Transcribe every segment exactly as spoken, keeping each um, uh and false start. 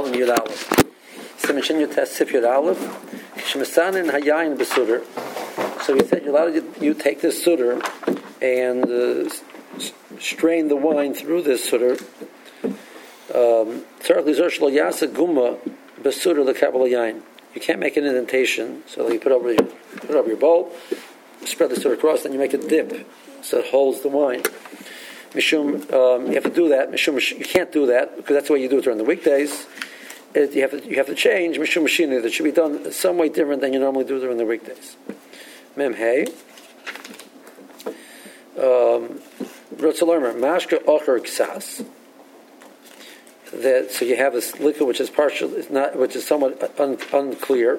Siman Yud Aleph. Siman Shin Yud Tes Sif Yud Aleph. Shemasanin Hayayin B'Suder. So he said, you're allowed to you take this suder and uh, strain the wine through this suder. Um, you can't make an indentation, so you put over your put over your bowl, spread the suder across, then you make a dip so it holds the wine. Mishum, um, you have to do that. Mishum, you can't do that because that's the way you do it during the weekdays. It, you have to you have to change Mishum Mashina. That should be done some way different than you normally do during the weekdays. Mem Hey. Rotzalomer Mashka Ocher Ksas. That so you have this liquid which is partial, is not which is somewhat un, unclear.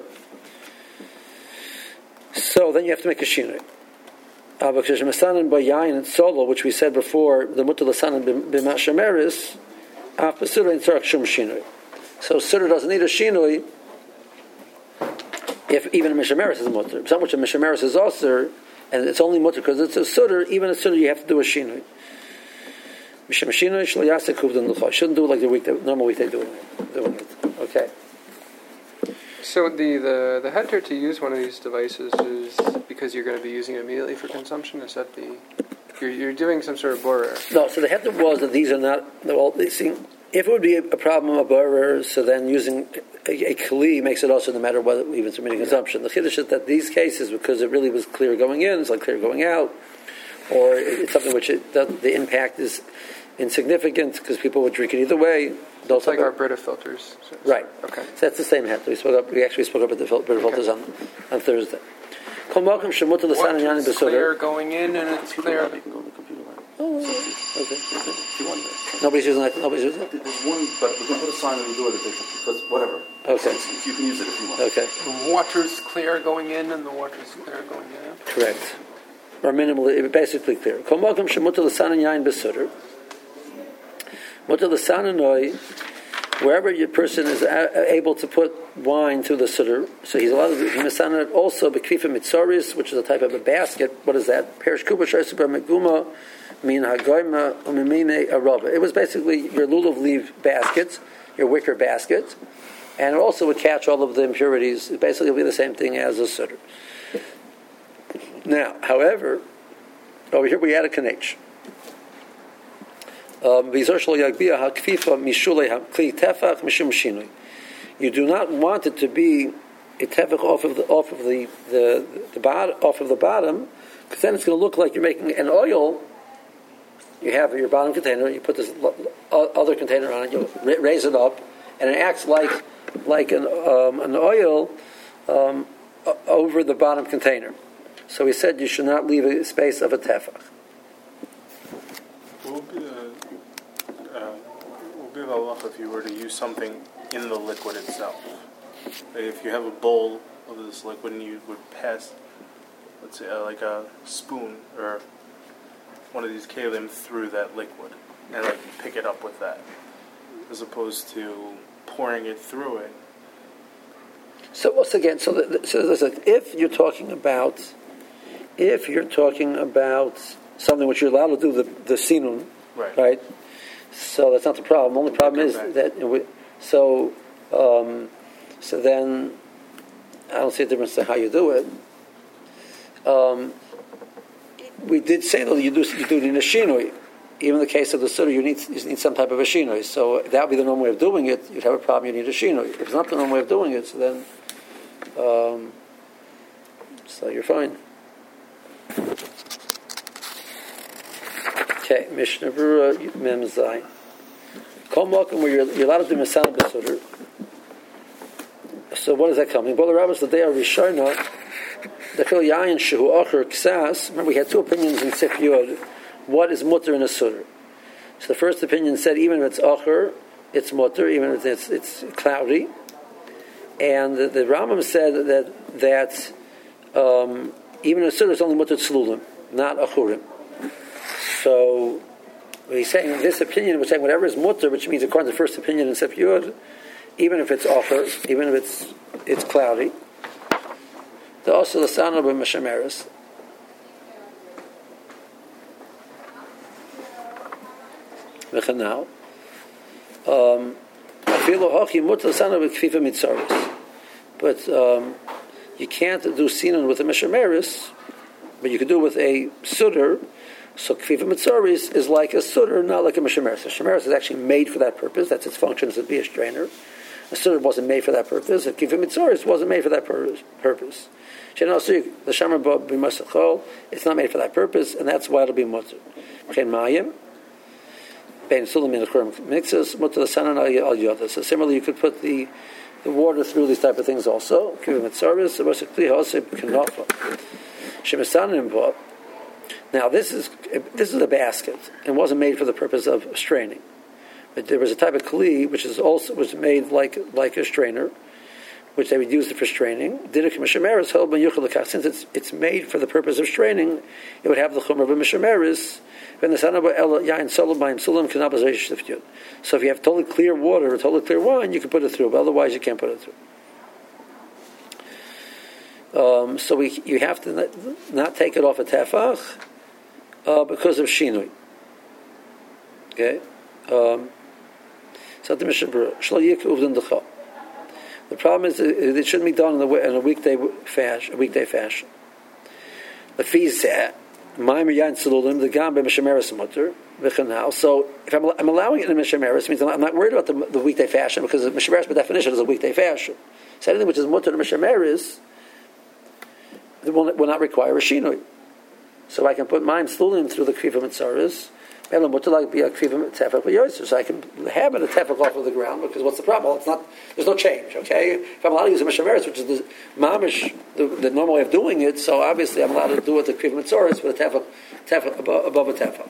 So then you have to make a shinui. Because Masanan by Yain and Solo, which we said before, the Mutal Lasanan b'Mashameris, after Suda and Tzarek Shum Shinui. So Suda doesn't need a shinui if even a Mishameris is mutter. Some which a Mishameris is also, and it's only mutter because it's a Suda, even a Suda you have to do a shinui. Misham Shinui Shlo Yasek Huvdan Lucha. Shouldn't do it like the week that, normal week they doing it. Doing it. Okay. So the, the, the header to use one of these devices is because you're going to be using it immediately for consumption? Is that the... You're, you're doing some sort of borer? No, so the header was that these are not... Well, they see, if it would be a problem of borer, so then using a, a kli makes it also no matter whether even it's immediate consumption. The chiddush is that these cases, because it really was clear going in, it's like clear going out, or it's something which it, the, the impact is insignificant because people would drink it either way. It's like our Brita filters. So, right. Okay. So that's the same head. We spoke up. We actually spoke up at the fil- Brita filters on, on Thursday. Water's clear going in and it's clear. Oh, okay. okay. Nobody's using that. Nobody's using it. There's one, but we're going to put a sign on the door that they because whatever. Okay. So you can use it if you want. Okay. The water's clear going in and the water's clear going out. Correct. Or minimally, basically clear. Kol makom shemutar l'sanan yain b'suder. Mutar l'sananoi, wherever your person is a- able to put wine through the suder, so he's allowed to misanan it also b'kvifa mitzoris, which is a type of a basket. What is that? Perish kuba shaysu bar meguma min hagoyma umimine araba. It was basically your lulav leaf baskets, your wicker baskets, and it also would catch all of the impurities. It basically would be the same thing as a suder. Now, however, over here we add a kanech. Um, you do not want it to be a tefach off of the off of the the, the bottom off of the bottom, because then it's going to look like you're making an oil. You have your bottom container, you put this other container on it, you raise it up, and it acts like like an um, an oil um, over the bottom container. So he said you should not leave a space of a tefach. What would be the, uh, what would be the halacha if you were to use something in the liquid itself? Like if you have a bowl of this liquid and you would pass, let's say, uh, like a spoon or one of these kalim through that liquid and like pick it up with that, as opposed to pouring it through it. So once again, so, the, so listen, if you're talking about, if you're talking about something which you're allowed to do the the sinun, right? right? So that's not the problem. The only problem is back. that we, so um, so then I don't see a difference to how you do it. Um, we did say though you do you do it in a shinui. Even in the case of the suda, you need you need some type of a shinui. So if that would be the normal way of doing it, you'd have a problem. You need a shinui. If it's not the normal way of doing it, so then um, so you're fine. Okay, Mishnah Berurah Mem Zayin. Kol Mokum where you're, you're allowed to do Masana B'Suder. So what is that coming? Well, the rabbis the day of Rishona, the Chil Yayin Shehu Acher Ksas. Remember, we had two opinions in Sif Yod. What is mutter in a suder? So the first opinion said even if it's Acher, it's mutter, even if it's it's cloudy. And the, the Rambam said that that um, even in a suder is only mutter tzlulim, not achurim. So he's saying this opinion, we're saying whatever is mutter, which means according to the first opinion in Sef Yud, even if it's acher, even if it's it's cloudy. The also the son of a Meshameris. Now, um, But um, you can't do sinan with a mishameris, but you could do it with a sutter. So kfifa mitzaris is like a sutter, not like a mishameris. A mishameris is actually made for that purpose. That's its function as to be a strainer. A sutter wasn't made for that purpose. A kfifa mitzaris wasn't made for that purpose. The shamar b'masachol, it's not made for that purpose, and that's why it'll be mutter. So similarly, you could put the the water through these type of things also. Now this is this is a basket. It wasn't made for the purpose of straining, but there was a type of kli which is also was made like like a strainer, which they would use it for straining. Since it's it's made for the purpose of straining, it would have the chumrah of a mishameris. So if you have totally clear water or totally clear wine, you can put it through, but otherwise you can't put it through. Um, so we, you have to not, not take it off a tefach uh, because of shinui. Okay? Um, the problem is it shouldn't be done in a, in a weekday fashion. A weekday fashion. The fees that. So if I'm, I'm allowing it in a mishameris, means I'm not worried about the, the weekday fashion because the mishameris by definition is a weekday fashion. So anything which is mutter to mishameris will, will not require a shinui. So I can put mine slulim through the kfifa mitzaris. So I can have it a tefach off of the ground because what's the problem? Well, it's not. There's no change. Okay, if I'm allowed to use a mishameris, which is the mamish, the, the normal way of doing it, so obviously I'm allowed to do it the kfifa mitzaris with a tefach, tefach above, above a tefach.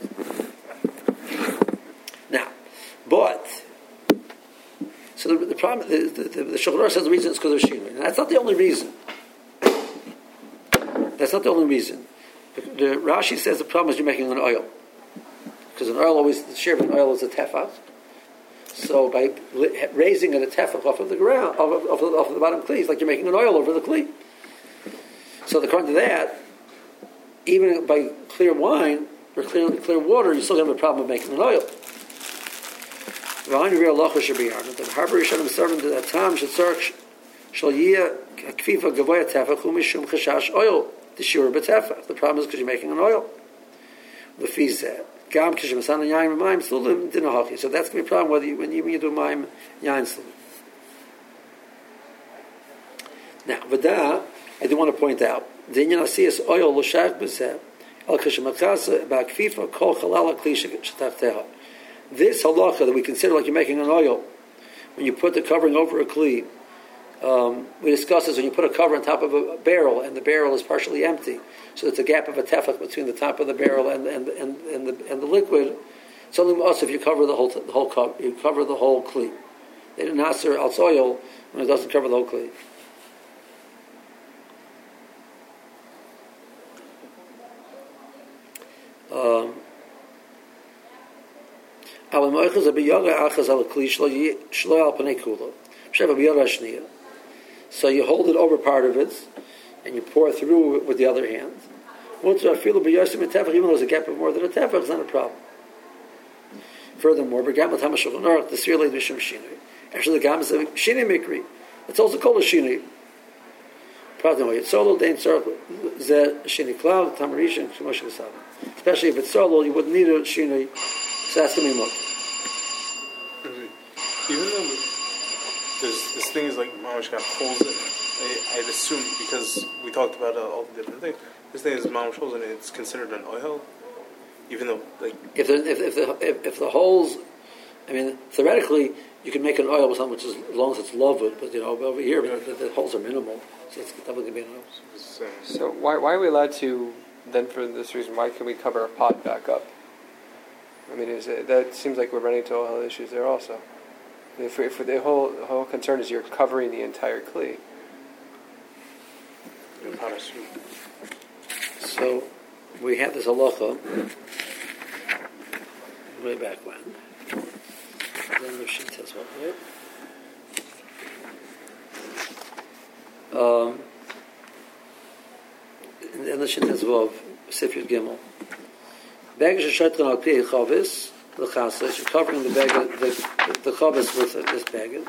Now, but so the, the problem, the, the, the, the Shulchan Aruch says the reason is because of shinui. That's not the only reason. That's not the only reason. The, the Rashi says the problem is you're making an oil. Because an oil always, the share of an oil is a tefach. So by raising it a tefach off of the ground, off of, off of, off of the bottom kli, it's like you're making an oil over the kli. So according to that, even by clear wine or clear clear water, you still have a problem of making an oil. The Harper Rishonim started to that time should search Shaliyah Kfifa Gavoya Tefach Umishum Chashash oil the Shura B'Tefach. The problem is because you're making an oil. The fees that. So that's going to be a problem whether you, when, you, when you do mime yain slulim. Now, v'da, I do want to point out the inyan asiyas oil l'shach b'zeh al k'shemachasa ba'kfifa kol chalala kli shetachteha. This halacha that we consider like you're making an oil when you put the covering over a kli. Um, we discussed this when you put a cover on top of a barrel and the barrel is partially empty, so there's a gap of a tefach between the top of the barrel and and and, and the and the liquid. It's only also if you cover the whole the whole cover, you cover the whole kli. They didn't aser al soil when it doesn't cover the whole kli. Um, so you hold it over part of it, and you pour through it with the other hand. Even though there's a gap of more than a tefach, it's not a problem. Furthermore, the Sir Leid Mishum Shinui. Actually, the Gam is a Shinui Mikri. It's also called a Shinui. Especially if it's solo, you wouldn't need a Shinui. So that's going to be more. Even though there's, this thing is like Mamash got holes in it, I, I'd assume because we talked about uh, all the different things, this thing is Mamash holes in it, it's considered an oil, even though like if the if if the if, if the holes, I mean theoretically you can make an oil with something which is as long as it's loved, but you know over here yeah. the, the holes are minimal, so it's definitely going to be an oil. So why why are we allowed to then for this reason? Why can we cover a pot back up? I mean, is it, that seems like we're running into all issues there also. If, if the whole the whole concern is you're covering the entire kli. So we have this halacha way back when. Then the sheet says what, right? Um, and the sheet says of Sifyud Gimel. Baggage shaytran al pi chavis the chassidus. You're covering the beged, the the, the chavis with this beged.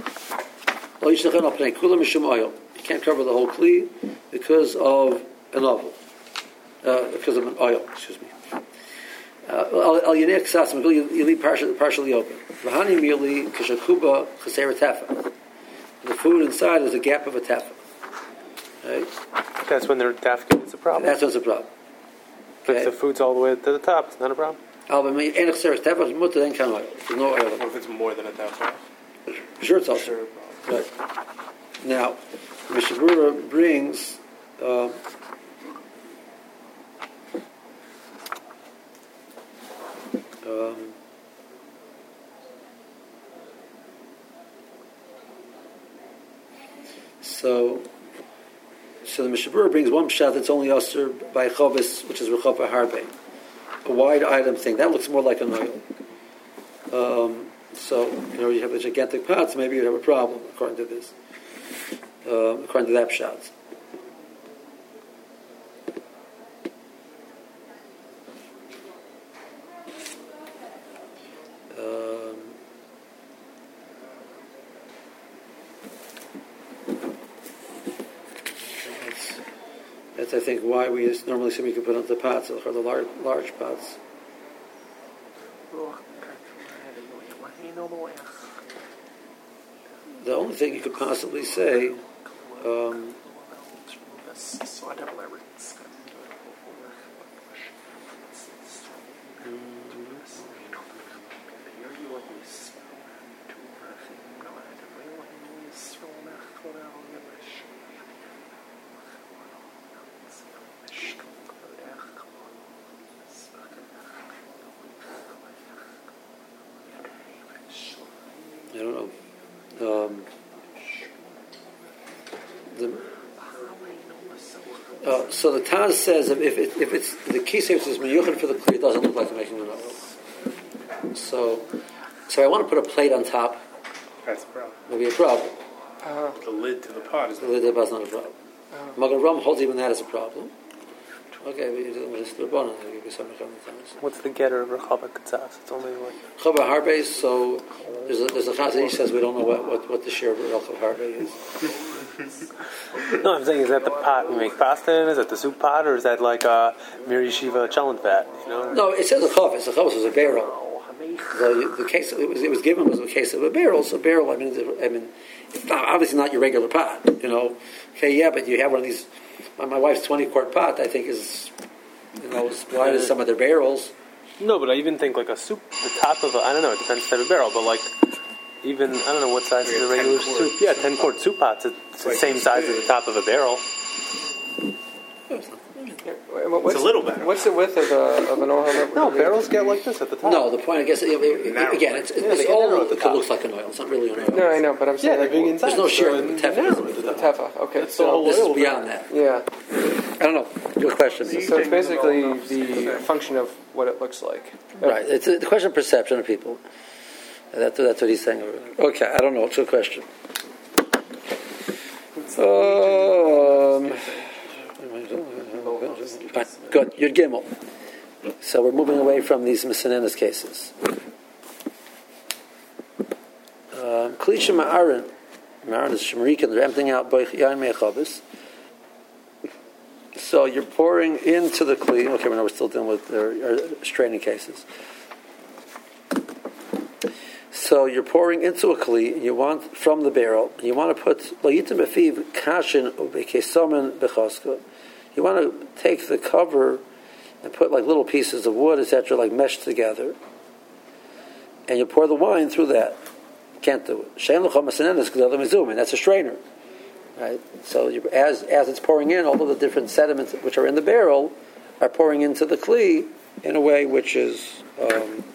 You can't cover the whole kli because of an oval, uh, because of an oil. Excuse me. Al yinei ksas, you leave partially, partially open. V'hani mili kashakuba chaser tefa. The food inside is a gap of a tefa. Right? That's when they're dafkin. It's a problem. That's what's a problem. But if the food's all the way to the top, it's not a problem. Al b'mei ein chaser tefa mutter then kan oil. There's no oil. What if it's more than a tefa? Sure, it's also right. Now, Mishnah Berurah brings. Uh, um, so, so the Mishnah Berurah brings one pshat that's only usher by chavis, which is rechava harbe, a wide item thing that looks more like an oil. Um, so, you know, you have a gigantic pot, so maybe you have a problem according to this. Uh, according to that pshat. Um, that's, that's, I think, why we just normally say we can put on the pots, or the large, large pots. The only thing you could possibly say, um, I don't know. Um, the, uh, so the Taz says if, if, it, if it's the key says is meyuchad for the kli, it doesn't look like making an oil. So, so I want to put a plate on top. That's a problem. Maybe a problem. Uh, the lid to the pot is the lid to the pot is not a problem. Uh, Magen Ram holds even that as a problem. Okay, but just the bottom. What's the getter of Rechava Katzaf? It's only like Rechava Harbe. So there's a there's a chazan who says we don't know what, what, what the share of Rechava Harbe is. No, I'm saying, is that the pot we make pasta in? Is that the soup pot, or is that like a Mir Yeshiva chalent vat? You know? No, it says a chavis. A chavis was a barrel. The, the case it was it was given was a case of a barrel. So barrel, I mean, I mean, it's not, obviously not your regular pot. You know, okay, yeah, but you have one of these. My wife's twenty quart pot, I think, is, you know, as wide as some of their barrels. No, but I even think like a soup, the top of a, I don't know, it depends on the type of barrel, but like, even, I don't know what size is the regular soup. Yeah, ten quart soup pots, it's the same size as the top of a barrel. It's a little better. What's the width of, a, of an oil? No, barrels get like this at the top. No, the point, I guess, it, it, it, again, it's, it's, it's all it looks like an oil. It's not really an oil. No, I know, but I'm saying, yeah, like, inside, there's no share of the tefa. The tefa, okay. It's so this is beyond that. Yeah. I don't know. Good question. So, so it's basically the function of what it looks like. Right. It's a, the question of perception of people. That's, that's what he's saying. Okay, I don't know. It's a good question. Um... Fine. Good. Yud Gimel. So we're moving away from these Misanenas cases. Klisha Ma'arin. Ma'arin is Shemarikan. They're emptying out Boich Yain Me'echabis. So you're pouring into the Kli. Okay, we're still dealing with their straining cases. So you're pouring into a Kli. You want, from the barrel, you want to put Layitim Befiv Kashin Ubekesomen Bechoska. You want to take the cover and put like little pieces of wood, et cetera, like meshed together, and you pour the wine through that. Can't do it. Shein l'chol masanenas because other mizum, that's a strainer, right? So you, as as it's pouring in, all of the different sediments which are in the barrel are pouring into the kli in a way which is um,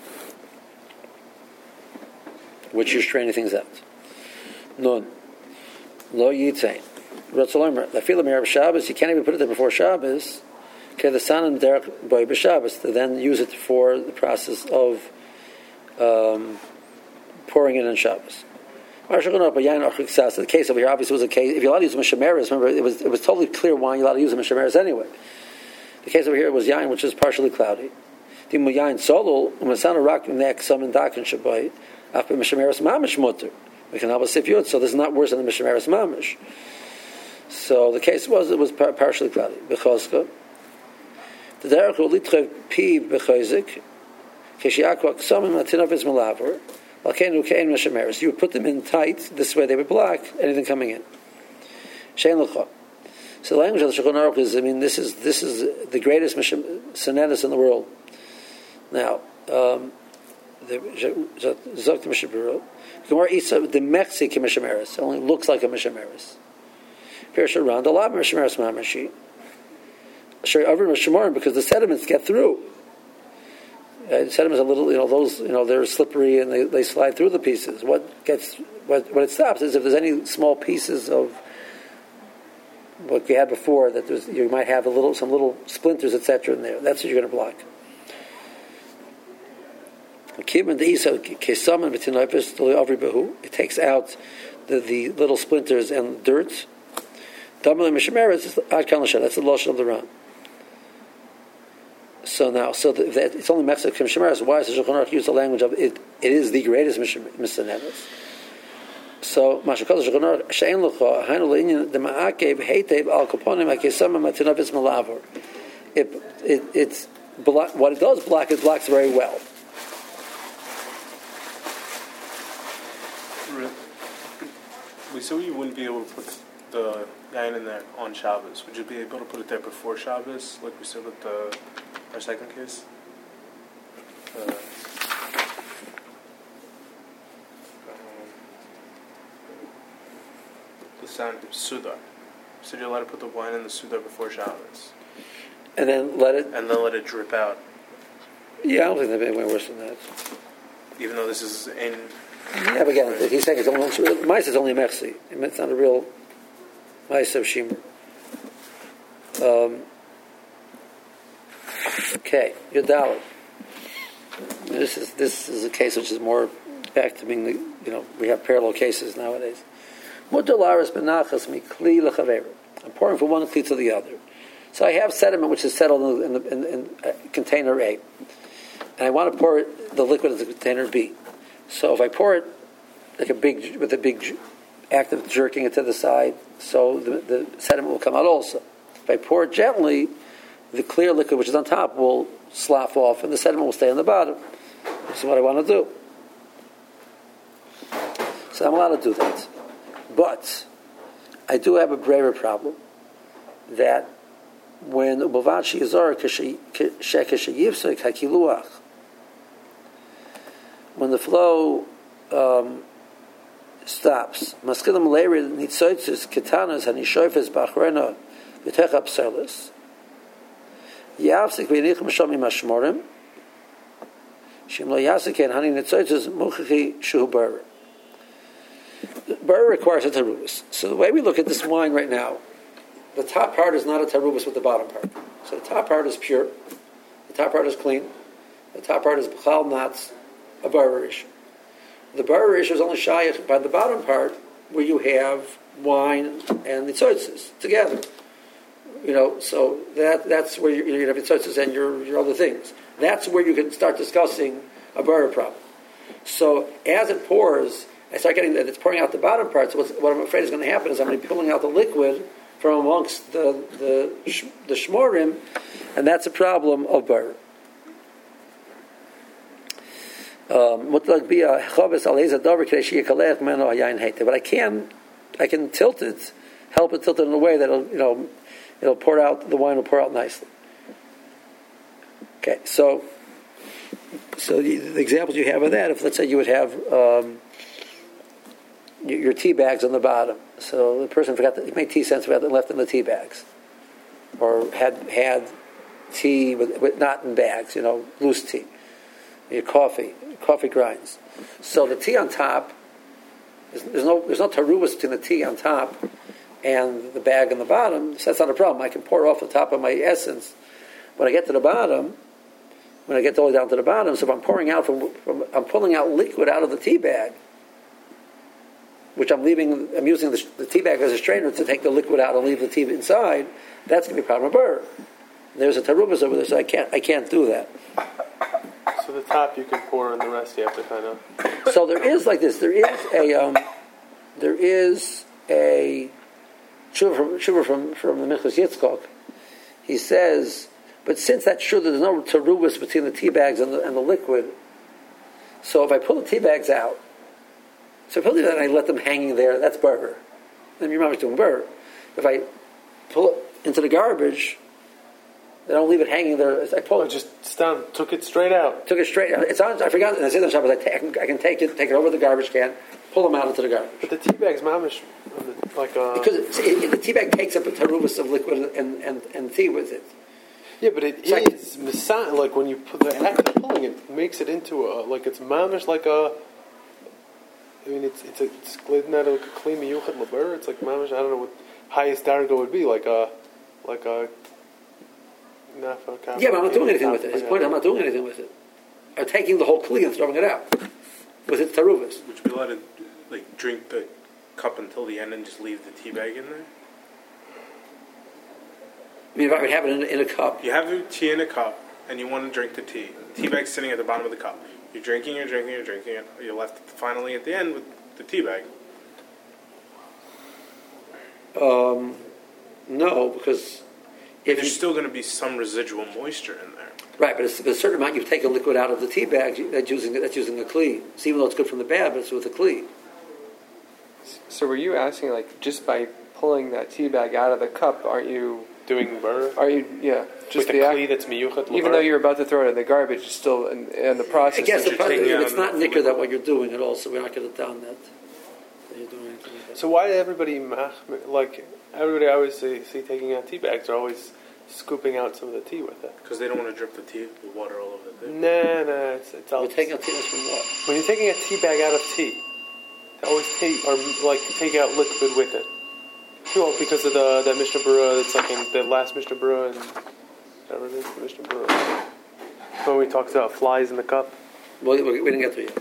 which you're straining things out. Nun lo yitain. The filam of Shabbos, you can't even put it there before Shabbos. Okay, the son and derech boy b'Shabbos to then use it for the process of um, pouring it on Shabbos. The case over here obviously was a case. If you're allowed to use mishameres, remember it was it was totally clear wine. You're allowed to use mishameres anyway. The case over here was yain, which is partially cloudy. The muyayin solul umasana rak nek summon dakin shabai after mishameres mamish mutter. We can have a sifyut, so this is not worse than the mishameres mamish. So the case was it was par- partially cloudy because the derech will litrev pi b'chayzik kishiakwa ksamim atinav is malaver alkeinu kein mishameres. You would put them in tight. This way they would block anything coming in. Shein l'cha. So the language of the Shulchan Aruch is, I mean, this is this is the greatest Senetus in the world. Now, um, the Zok the Mishabura, Gemara Isa the Mechzi Mishameres only looks like a Mishameres. Perish around a lot of Mishameres Mamashi. Sure, over Mishamorim because the sediments get through. Uh, the sediments are a little, you know, those, you know, they're slippery and they, they slide through the pieces. What gets, what, what it stops is if there's any small pieces of what we had before, that there's, you might have a little, some little splinters, et cetera, in there. That's what you're going to block. It takes out the, the little splinters and dirt. That's the lotion of the Ran. So now, so the, that it's only Mexican Shemeres. Why does the Shulchan Aruch use the language of it? It is the greatest Mishaneres. So, Mashakal Shulchan Aruch Shein Lucha Hainu Leinian the Ma'akev Heitev Al Kaponim Akesama Matinavis Malaver. It it it's what it does block. It blocks very well. We said you wouldn't be able to put the yain in there on Shabbos. Would you be able to put it there before Shabbos, like we said with the our second case? Uh, The sound of Sudar. So you're allowed to put the wine in the Sudar before Shabbos. And then let it... And then let it drip out. Yeah, I don't think there'd be any worse than that. Even though this is in... Yeah, but again, right. He's saying it's only... Mice is only a Mechzi. It's not a real Mice of Shimer. Um, okay, Yodalad. This is this is a case which is more back to being the... You know, we have parallel cases nowadays. I'm pouring from one kli to the other. So I have sediment which is settled in, the, in, in, in uh, container A, and I want to pour it, the liquid into container B. So if I pour it like a big with a big act of jerking it to the side, so the, the sediment will come out also. If I pour it gently, the clear liquid which is on top will slough off, and the sediment will stay on the bottom. This is what I want to do. So I'm allowed to do that. But I do have a braver problem that when ubavachi yizar keshayivsek hakiluach, when the flow um, stops, maskilam leirid nitzoitzis ketanas hanishoifes bachrena v'techa pselis yavsik v'yinichem shomim hashmorim shem lo yasiken hani nitzoitzis muchachi shuhu bar. Bar requires a tarubis. So the way we look at this wine right now, the top part is not a tarubis with the bottom part. So the top part is pure, the top part is clean, the top part is b'chal not a bar issue. The bar issue is only shayach by the bottom part where you have wine and the tzotzes together. You know, so that that's where you, you have your tzotzes and your, your other things. That's where you can start discussing a bar problem. So as it pours, I start getting that it's pouring out the bottom part. So what's, what I'm afraid is going to happen is I'm going to be pulling out the liquid from amongst the the the shmorim, and that's a problem of bar. Um, but I can, I can tilt it, help it tilt it in a way that it'll, you know, it'll pour out, the wine will pour out nicely. Okay, so, so the, the examples you have of that, if let's say you would have um, your, your tea bags on the bottom, so the person forgot that, made tea cents left in the tea bags, or had had tea with, with not in bags, you know, loose tea. Your coffee, coffee grinds. So the tea on top, there's, there's no there's no tarubas between the tea on top and the bag on the bottom. So that's not a problem. I can pour off the top of my essence. When I get to the bottom, when I get all the way down to the bottom, so if I'm pouring out from, from I'm pulling out liquid out of the tea bag, which I'm leaving, I'm using the, the tea bag as a strainer to take the liquid out and leave the tea inside. That's going to be a problem of burr. There's a tarubas over there, so I can't I can't do that. the top you can pour, and the rest you have to kind of. So there is like this. There is a um, there is a tshuva from tshuva from from the Minchas Yitzchok. He says, but since that's true, there's no terubas between the tea bags and the, and the liquid. So if I pull the tea bags out, so if I pull it out and I let them hanging there, that's burger. Then your mom's doing burger. If I pull it into the garbage, I don't leave it hanging there. I pull I it. just stand, took it straight out. Took it straight out. It's on. I forgot. And I said on Shabbos, I, ta- I, can, I can take it, take it over the garbage can, pull them out into the garbage. But the tea bag's mamish, like uh. Because it's, it, the tea bag takes up a terubas of liquid and, and, and tea with it. Yeah, but it It's is misa- like when you put the act of pulling it makes it into a like it's mamish like a. I mean, it's it's a, it's glidden out of like a kli miyuchad labur. It's like mamish. I don't know what highest dargo would be like a like a. Nafa, kafa, Yeah, but I'm not doing anything with it. His point is I'm not doing anything with it. I'm taking the whole kli and throwing it out with its terubas. Would you be allowed to like drink the cup until the end and just leave the tea bag in there? I mean, if I would have it in, in a cup. You have the tea in a cup and you want to drink the tea. The tea bag's sitting at the bottom of the cup. You're drinking, you're drinking, you're drinking it. You're left finally at the end with the tea bag. Um, no, because if There's you, still going to be some residual moisture in there. right, but it's a certain amount you've taken liquid out of the tea bag. That's using that's using a kli. So even though it's good from the bad, but it's with a kli. So were you asking like just by pulling that tea bag out of the cup, aren't you doing burr? Are you yeah? Just With the a act, kli that's miyuchat. even though you're about to throw it in the garbage, it's still in, in the process. I guess that the you're part, taking if out it's not and- nicker that what you're doing at all, so we're not going to down that. that you're doing anything with that. So why did everybody mach- like everybody I always see, see taking out tea bags are always scooping out some of the tea with it? Because they don't want to drip the tea, the water all over the thing. Nah, nah, it's it's all. We're taking out tea bags from what? When you're taking a tea bag out of tea, they always take or like take out liquid with it. Well, because of the that Mishnah Berurah, it's like in the last Mishnah Berurah and whatever it is, the Mishnah Berurah. When we talked about flies in the cup. Well, we, we didn't get there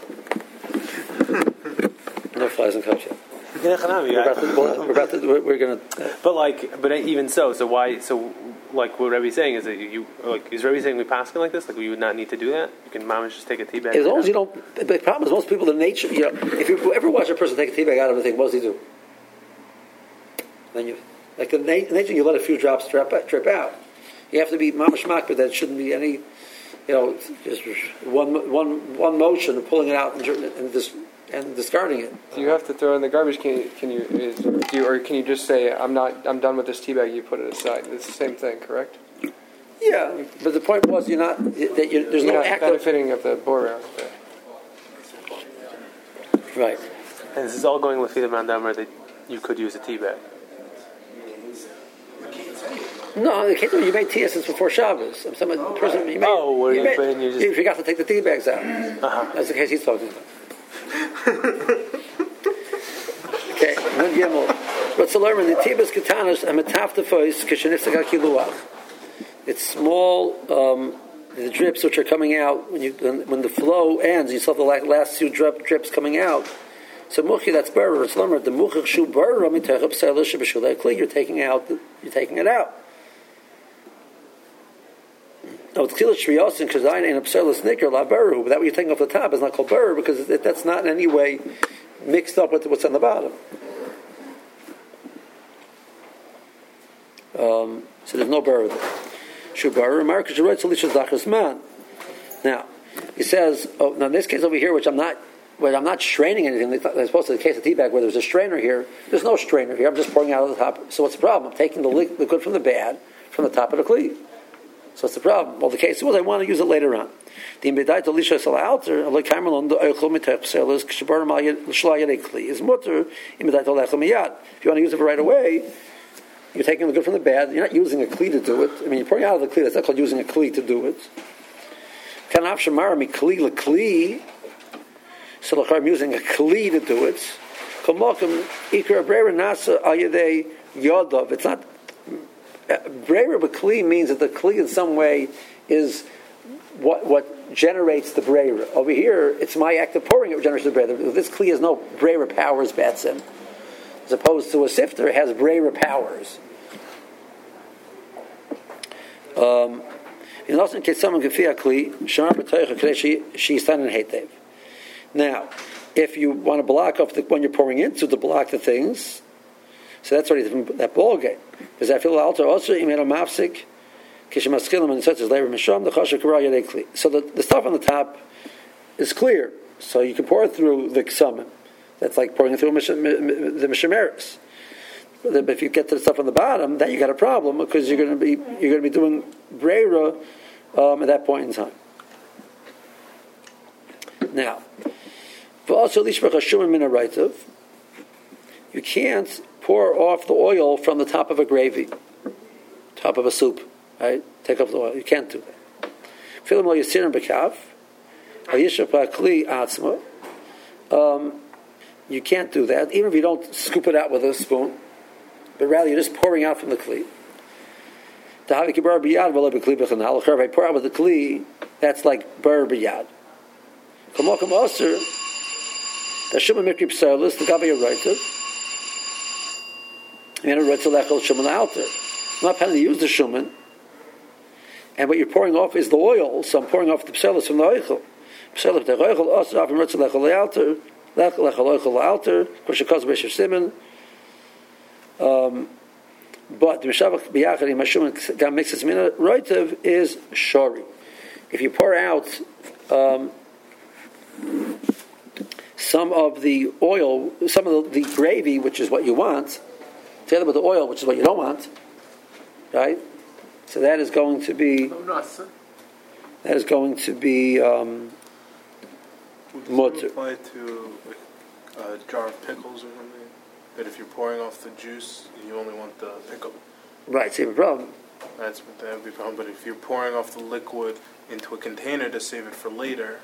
yet. No flies in cups yet. We're about to, we're, about to, we're, we're going to. Uh, But like, but even so, so why? So like, what Rebbe's saying is that you like is Rebbe saying we pass like this? Like we would not need to do that. You can mamish just take a tea bag. as long as you don't. The problem is most people, the nature. You know, if you ever watch a person take a tea bag out of a thing, what does he do? Then you, like the na- nature, you let a few drops drip, drip out. You have to be mamash mak, but there shouldn't be any. You know, just one one one motion of pulling it out and, and dis, and discarding it. Do you have to throw it in the garbage? Can you, can you, is, do you, or can you just say, "I'm not, I'm done with this tea bag"? You put it aside. It's the same thing, correct? Yeah, but the point was, you're not that you, there's You're no not act of, benefiting of the borer. right. And this is all going with the mandamar that you could use a tea bag. No, the case you made tea since before Shabbos. Some person you made, Oh, well, you, you- made, but you just- you forgot to take the tea bags out. Uh-huh. That's the case he's talking about. Okay, one gimel. What's the learn? The tibas katanas and metaftefois kishenifsaka kiluach. It's small. Um, the drips which are coming out when you when, when the flow ends, you saw the last few drip, drips coming out. So muchi, that's berer. It's learn the muchach shu berer mitachab selish b'shulei kli. You're taking out. You're taking it out. No, it's kilas shviyosin because I ain't absurd snicker la beru, but that what you're taking off the top is not called beru because it, that's not in any way mixed up with what's on the bottom. Um, so there's no beru there. Shu beru markus right solution zachas man. Now he says, oh, now in this case over here, which I'm not, where I'm not straining anything. As opposed to the case of tea bag where there's a strainer here. There's no strainer here. I'm just pouring out of the top. So what's the problem? I'm taking the liquid from the bad from the top of the kli. So what's the problem? Well, the case was I want to use it later on. The imbedait alisha sal alter like kamerlon the oichel mitach selos kshbar mal shlaya kli is mutter imbedait olechel miyad. If you want to use it right away, you're taking the good from the bad. You're not using a kli to do it. I mean, you're pouring out of the kli. That's not called using a kli to do it. Kanaf shamara mi kli lekli. So I'm using a kli to do it. Kamokim ikar brera nasa al yedei yodov. It's not. Breira b'kli means that the kli in some way is what what generates the breira. Over here, it's my act of pouring it generates the breira. This kli has no breira powers, batsim. As opposed to a sifter, it has breira powers. Um, In also in case someone gefia kli, shamar b'toicha kadesh sheyistanen heitev. Now, if you want to block off the, when you're pouring into to block the things, so that's already different, that ball game. Because I feel alter also imeno mafsik kishemaschilim and such as labor misham the chasher kara yadei kli. So the, the stuff on the top is clear, so you can pour it through the ksumim. That's like pouring it through the mishameris. But if you get to the stuff on the bottom, then you got a problem because you're going to be you're going to be doing breira um, at that point in time. Now, for also lishbach hashumin min haraitav, you can't pour off the oil from the top of a gravy, top of a soup, right? Take off the oil. You can't do that. Filim lo yisirim b'kav, ayishah b'akli atzma. Um, you can't do that, even if you don't scoop it out with a spoon, but rather you're just pouring out from the kli. If I pour out with the kli, that's like bar b'yad. Kamokam Oser, the Shuman Mikri Psarlis, the Gabi Yoraitav, and a Retzalechel Shuman Alter. I'm not planning to use the Shuman, and what you're pouring off is the oil, so I'm pouring off the Psarlis from the Eichel. Psarlis, the Eichel, Oser, off in Retzalechel Alter, Lechel Eichel Alter, Koshakos Beshev Simon. Um, but the Mishavach B'yachad in Mashuman Gam Mixes Mina Roitav is Shori. If you pour out um, some of the oil, some of the, the gravy, which is what you want, together with the oil, which is what you don't want, right? So that is going to be that is going to be um, Would this apply to like, a jar of pickles or something? That if you're pouring off the juice, you only want the pickle. Right, same problem. That's that would be a problem. But if you're pouring off the liquid into a container to save it for later.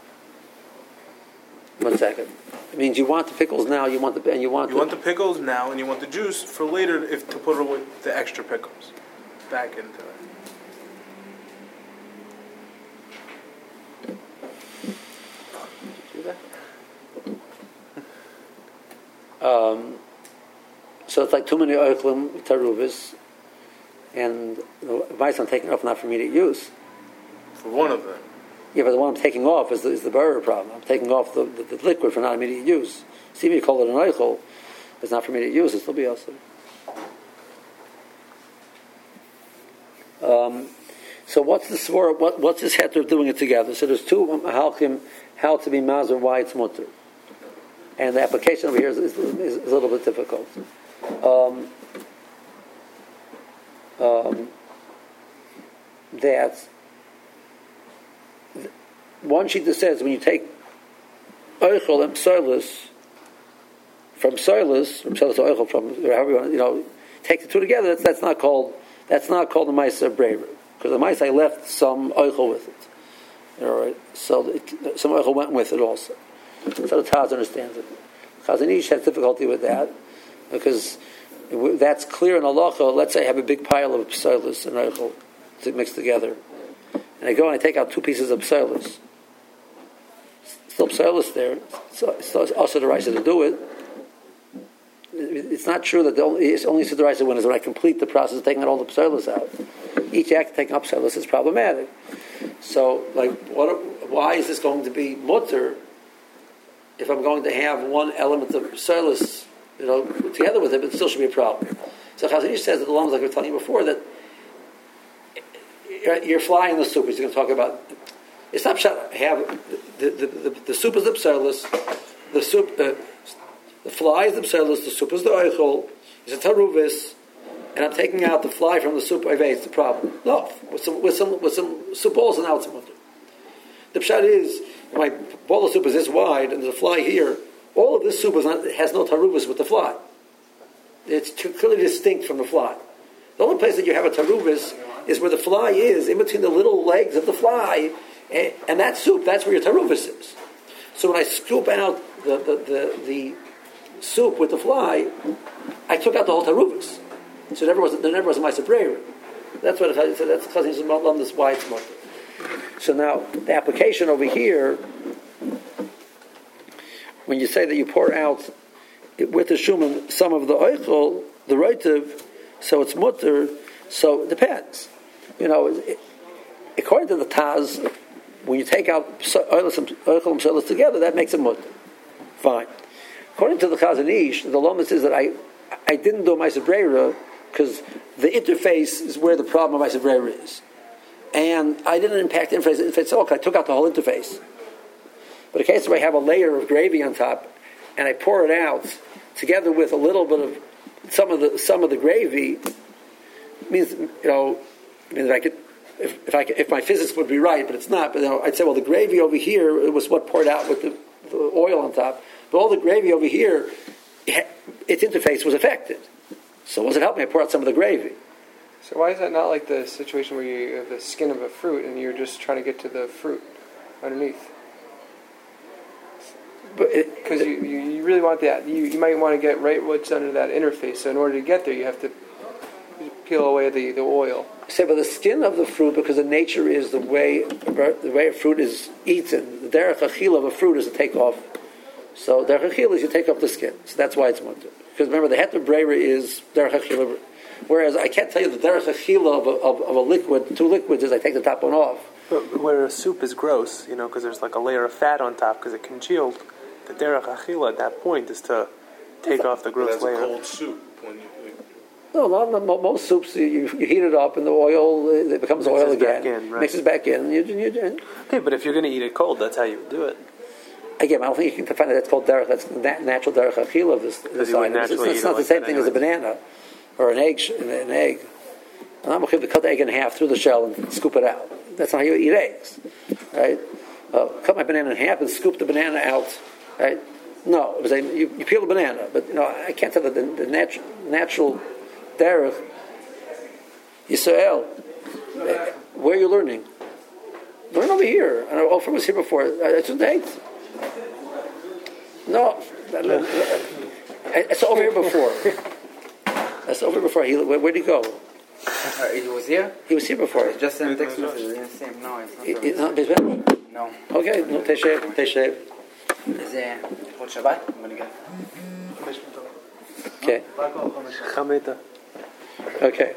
One second. It means you want the pickles now. You want the and you want you the, want the pickles now, and you want the juice for later. If to put away the extra pickles back into it. Um, so it's like too many oichlim taruvis, and the advice I'm taking off not for immediate use. For one of them. Yeah, but the one I'm taking off is the, is the burger problem. I'm taking off the, the, the liquid for not immediate use. See if you call it an oichel, it's not for immediate use. It'll still be also. Um, so what's the svara? What, what's this heter of doing it together? So there's two halkim how to be mazer, why it's mutter. And the application over here is, is, is, is a little bit difficult. Um, um, that one sheet that says when you take oichel and psoilus from psoilus, from psoilus to oichel, from however you want, you know, take the two together. That's, that's not called that's not called the ma'aser breira, because the ma'aser left some oichel with it. All right, so it, some oichel went with it also. So the Taz understands it. Chazon Ish has difficulty with that because that's clear in halacha. Let's say I have a big pile of psoilus and oichel to mix together, and I go and I take out two pieces of psoilus. Still psoilus there. So it's also the right to do it. It's not true that the only, it's only the right when is when I complete the process of taking out all the psoilus out. Each act of taking up psoilus is problematic. So, like, what? Why is this going to be mutter? If I'm going to have one element of psoilus, you know, together with it, but it still should be a problem. So Chazon Ish says that the law, like we were telling you before, that you're flying the soup, which you're going to talk about. It's not shut. Have the the, the, the soup is the psoilus, the soup, uh, the fly is the psoilus, the soup is the oichel, it's a taruvis, and I'm taking out the fly from the soup. It's the problem. No, with some with some with some soup balls and out some of it. The pshat is, my bowl of soup is this wide, and there's a fly here. All of this soup is not, has no taruvas with the fly. It's too, clearly distinct from the fly. The only place that you have a taruvas is where the fly is, in between the little legs of the fly, and, and that soup, that's where your taruvas is. So when I scoop out the, the, the, the soup with the fly, I took out the whole taruvas. So there never was, there never was a ma'aser breira. That's what it, so that's because he's this why it's mutter. So now, the application over here, when you say that you pour out with the shuman some of the oichel, the roitiv, so it's mutter, so it depends. You know, it, according to the Taz, when you take out oil and psalos together, that makes it mutter. Fine. According to the Chazon Ish, the Lama says that I I didn't do Ma'aser Breira because the interface is where the problem of Ma'aser Breira is. And I didn't impact the interface. If it's okay, I took out the whole interface. But in case where I have a layer of gravy on top and I pour it out together with a little bit of some of the some of the gravy, means, you know, I mean, if I could, if, if I could, if my physics would be right, but it's not. But you know, I'd say, well, the gravy over here, it was what poured out with the, the oil on top. But all the gravy over here, its interface was affected. So was it help me? I pour out some of the gravy. So why is that not like the situation where you have the skin of a fruit and you're just trying to get to the fruit underneath? Because you, you, you really want that. You, you might want to get right what's under that interface. So in order to get there, you have to peel away the, the oil. Say, but the skin of the fruit, because the nature is the way the way a fruit is eaten. The derech achila of a fruit is to take off. So derech achila is you take off the skin. So that's why it's mutter. Because remember, the heter breira is derech achila. Whereas I can't tell you the derech achila of a, of, of a liquid, two liquids, is I take the top one off. But where a soup is gross, you know, because there's like a layer of fat on top because it congealed. The derech achila at that point is to take off the gross that's layer. That's a cold soup. When you, no, no, no, most soups you, you heat it up and the oil it becomes mixes oil again. Back in, right. Mixes back in. You, you, you, okay, but if you're going to eat it cold, that's how you would do it. Again, I don't think you can find that that's called derech. That's nat- natural derech achila of this. this item. It's, it's, it's not the like same thing anyways. As a banana or an egg. An egg. And I'm going to cut the egg in half through the shell and scoop it out. That's not how you eat eggs, right? Uh, cut my banana in half and scoop the banana out, right? No, it was a, you, you peel the banana, but you know I can't tell that the, the natu- natural derech. Yisrael, where are you learning? Learn over here. I know Ofer was here before. It's a date. No, it's over here before. That's over before. He, where, where'd he go? Uh, he was here? He was here before. It's just sent text message. He didn't see him. No, it's not. It, it, not Bezbel? No. Okay, no, Teshev, Teshev. זה עוד שבת? Okay. Chameta. Okay.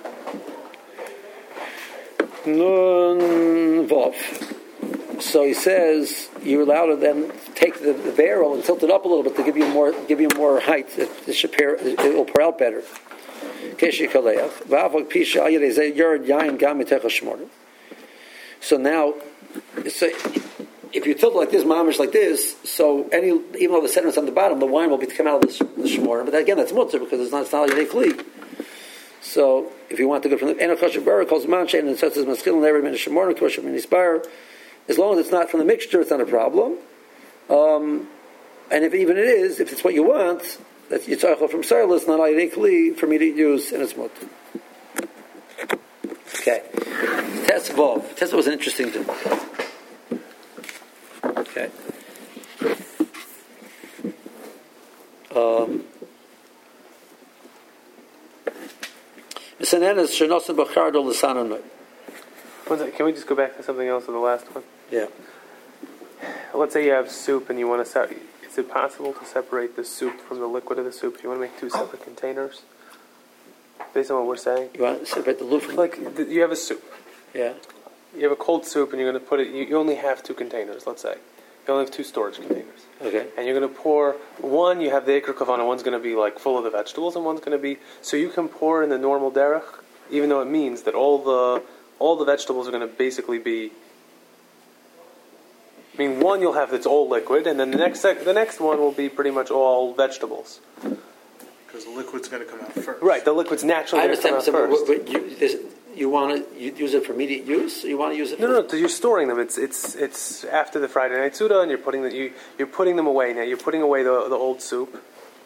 Nun Vov. So he says you're allowed to then take the, the barrel and tilt it up a little bit to give you more give you more height. It, it, should pair, it will pour out better. So now, so if you tilt it like this, mamish like this, so any even though the sediment's on the bottom, the wine will be to come out of the, the shmorah. But again, that's mutter because it's not it's not a kli. So if you want to go from the enokasher bar calls manshain and says maskil and every minute shmorah to worship minisbar, as long as it's not from the mixture, it's not a problem. Um, and if even it is, if it's what you want, that yitzachol from sarlus, not a kli for me to use, and it's mutter. Okay, Test Vov. Test was an interesting thing. Okay. Um, Can we just go back to something else in the last one? Yeah. Let's say you have soup and you want to se- is it possible to separate the soup from the liquid of the soup? Do you want to make two separate containers? Based on what we're saying? You want to separate the loop from... Like, you have a soup. Yeah. You have a cold soup and you're going to put it... You, you only have two containers, let's say. You only have two storage containers. Okay. And you're going to pour... One, you have the Iker Kavan, and one's going to be, like, full of the vegetables, and one's going to be... So you can pour in the normal derech, even though it means that all the all the vegetables are going to basically be... I mean, one you'll have that's all liquid, and then the next sec- the next one will be pretty much all vegetables. Because the liquid's going to come out first. Right, the liquid's naturally going to come out so first. But you, this, you want to you use it for immediate use, or you want to use it? No, for... no, because you're storing them. It's it's it's after the Friday night Suda, and you're putting the, you you're putting them away now. You're putting away the the old soup.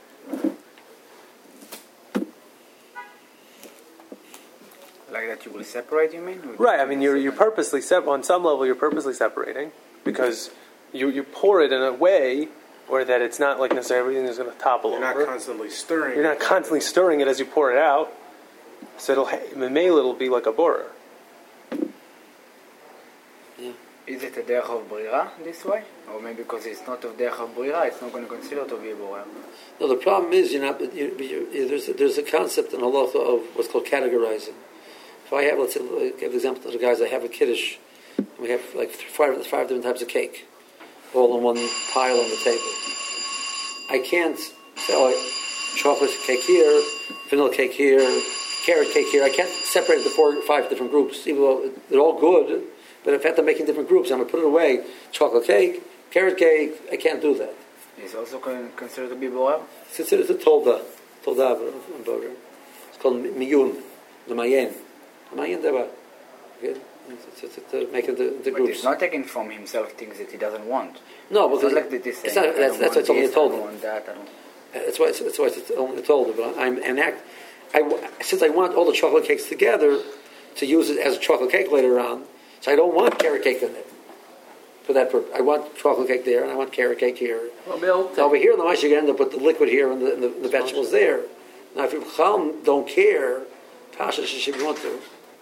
Like that, you will separate. You mean? Right. I mean, you're you're purposely sep- on some level you're purposely separating because you you pour it in a way or that it's not like necessarily everything is going to topple You're over. not constantly stirring. You're not constantly stirring it as you pour it out. So it'll mainly it'll be like a borer. Yeah. Is it a derech of brira this way, or maybe because it's not of derech of brira, it's not going to consider to be a borer? No, the problem is you're not. You, you, there's a, there's a concept in halacha of what's called categorizing. If I have, let's say, give the example to the guys, I have a kiddush, and we have like five, five different types of cake, all in one pile on the table. I can't say, oh, chocolate cake here, vanilla cake here, carrot cake here. I can't separate the four or five different groups, even though they're all good. But if I have to make in different groups, I'm going to put it away. Chocolate cake, carrot cake, I can't do that. It's also con- considered to be borer? It's considered a tolda, tolda in Borer. It's called miyun, the mayen. The mayen deba. Okay? It's, it's, it's, to make it the, the But groups. he's not taking from himself things that he doesn't want. No, It's because not like that he's it's saying, not, I that's, don't that's want why it's only a this, I don't tolda. want that, I don't... That's why it's, that's why it's only a tolda. But I'm an act. I, since I want all the chocolate cakes together to use it as a chocolate cake later on, so I don't want carrot cake in it. For that purpose, I want chocolate cake there, and I want carrot cake here. Well, Bill, So over here, in the mice, you're going to end up with the liquid here and the, and the, the vegetables there. Now, if you don't care, Pasha should want to.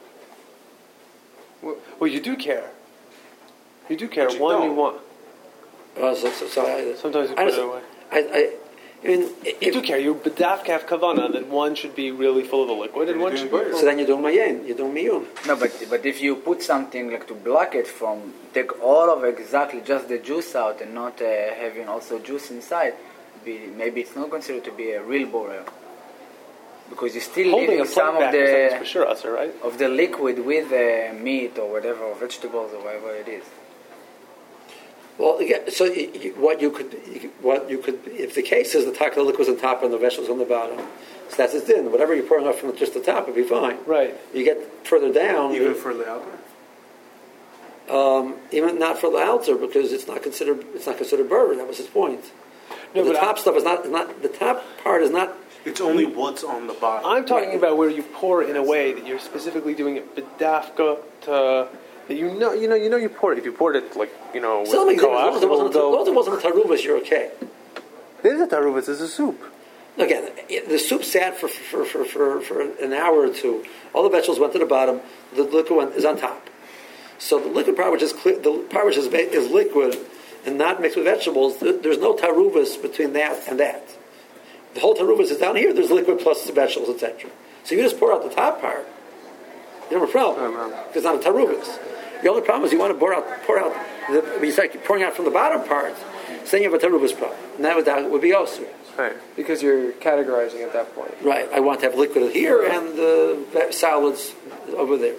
Well, you do care. You do care. But you One, don't. you want. Uh, so, so, so I, Sometimes you I, put it away. I, I, I mean, You if, do care. You bedafka have kavana that one should be really full of the liquid and one should be. so then you're doing mayen, you're doing miyun. No, but but if you put something like to block it from, take all of exactly just the juice out and not uh, having also juice inside, be, maybe it's not considered to be a real borer. Because you're still Holding leaving a some plate of back is the something for sure, Asr, right? of the liquid with the meat or whatever, or vegetables or whatever it is. Well, again, so you, you, what you could, you, what you could, if the case is the taka liquid's on top and the vegetables on the bottom, so that's its din. Whatever you're pouring off from just the top would be fine. Right. You get further down, Even you- for the alcohol? um, even not for the altar because it's not considered, it's not considered burr. That was his point. No, the but top I- stuff is not, not the top part is not. It's only what's on the bottom. I'm talking about where you pour it in a way that you're specifically doing it bedafka to. That you know, you know, you know, you pour it. If you poured it like you know with Still makes difference. As long as it coaxial wasn't, as long as dough, it wasn't a taruvas, you're okay. it is a taruvas. It's a soup. Again, the soup sat for, for, for, for, for an hour or two. All the vegetables went to the bottom. The liquid went, is on top. So the liquid part, which is clear, the part which is, is liquid and not mixed with vegetables, there's no taruvas between that and that. The whole taruvas is down here. There's liquid plus the vegetables, et cetera. So you just pour out the top part. You have a problem. Because it's not a taruvas. The only problem is you want to pour out, pour out. The, when you start pouring out from the bottom part, so then you have a taruvas problem, and that would, that would be also. Right. because you're categorizing at that point. Right, I want to have liquid here and uh, solids over there.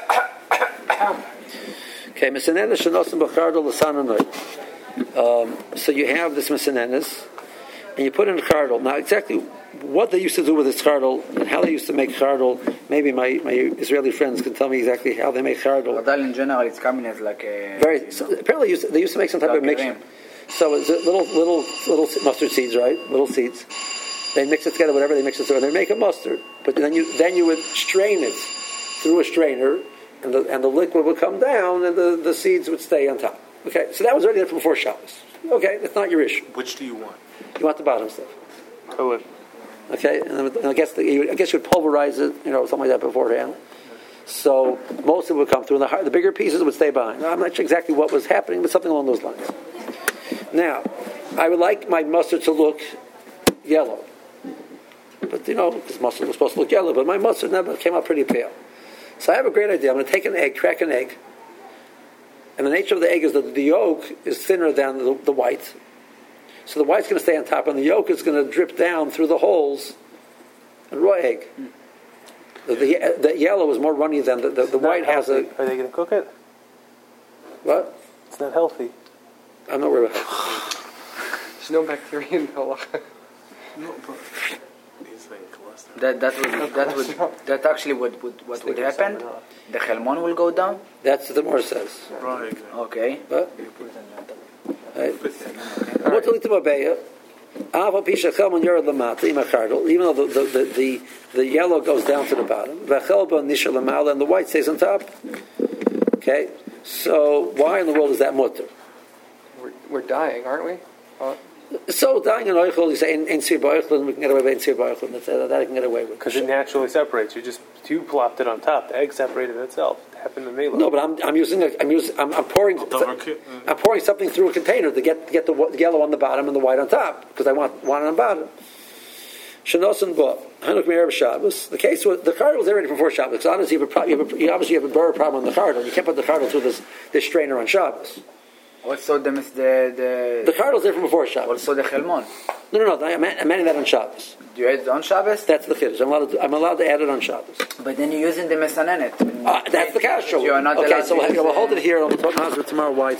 Okay, Mesenenes shenosim b'chardo l'sananoi. So you have this mesenenes, and you put in chardal. Now, exactly what they used to do with this chardal and how they used to make chardal, maybe my, my Israeli friends can tell me exactly how they make chardal. Chardal in general, it's coming as like a... Very. So apparently, used to, they used to make some type of mixture. So it's little, little, little mustard seeds, right? Little seeds. They mix it together, whatever they mix it together, and they make a mustard. But then you, then you would strain it through a strainer, and the and the liquid would come down, and the, the seeds would stay on top. Okay, so that was already there from before Shabbos. Okay, that's not your issue. Which do you want? You want the bottom stuff. I would. Okay, and, then, and I guess the, you, I guess you would pulverize it, you know, something like that beforehand. So most of it would come through, and the, hard- the bigger pieces would stay behind. I'm not sure exactly what was happening, but something along those lines. Now, I would like my mustard to look yellow. But, you know, because mustard was supposed to look yellow, but my mustard never came out pretty pale. So I have a great idea. I'm going to take an egg, crack an egg. And the nature of the egg is that the yolk is thinner than the, the white. So the white's going to stay on top, and the yolk is going to drip down through the holes. A raw egg. The, the, the yellow is more runny than the, the, the white has a... Are they going to cook it? What? It's not healthy. I'm not worried about that. There's no bacteria in halacha. No, but he's saying cholesterol. That that would that would that actually would, would what would happen? The Helmon will go down. That's what the Gemara says. Right. Okay. What? Right. What to leave to Ava pisha chelmon yorad lamata imachardol. Even though the the, the the the yellow goes down to the bottom, v'chelba nishal lamala, and the white stays on top. Okay. So why in the world is that mutter? We're, we're dying, aren't we? Uh, So dying in oichel, you say in in sir ba'oichlin, we can get away with in sir ba'oichlin. That's uh, that I can get away with. Because it naturally separates. You just you plopped it on top. The egg separated itself. It happened to me. No, but I'm I'm using a, I'm using I'm, I'm pouring I'm pouring something through a container to get to get the, the yellow on the bottom and the white on top because I want one on the bottom. Shenosan Ba, Hanuk Me'erev Shabbos. The case was, the cardinal was there already before Shabbos. Because honestly, you, have a pro, you, have a, you obviously have a burr problem on the cardinal. You can't put the cardinal through this, this strainer on Shabbos. Also the the the, The cardinal was there from before Shabbos. also the chelmon. No, no, no. I'm, I'm adding that on Shabbos. Do you add it on Shabbos? That's the chiddush. I'm allowed to, I'm allowed to add it on Shabbos. But then you're using the mesanenet. Uh, that's the kasha. You are not Okay, allowed so to we'll, use, we'll hold uh, it here. We'll talk tomorrow why.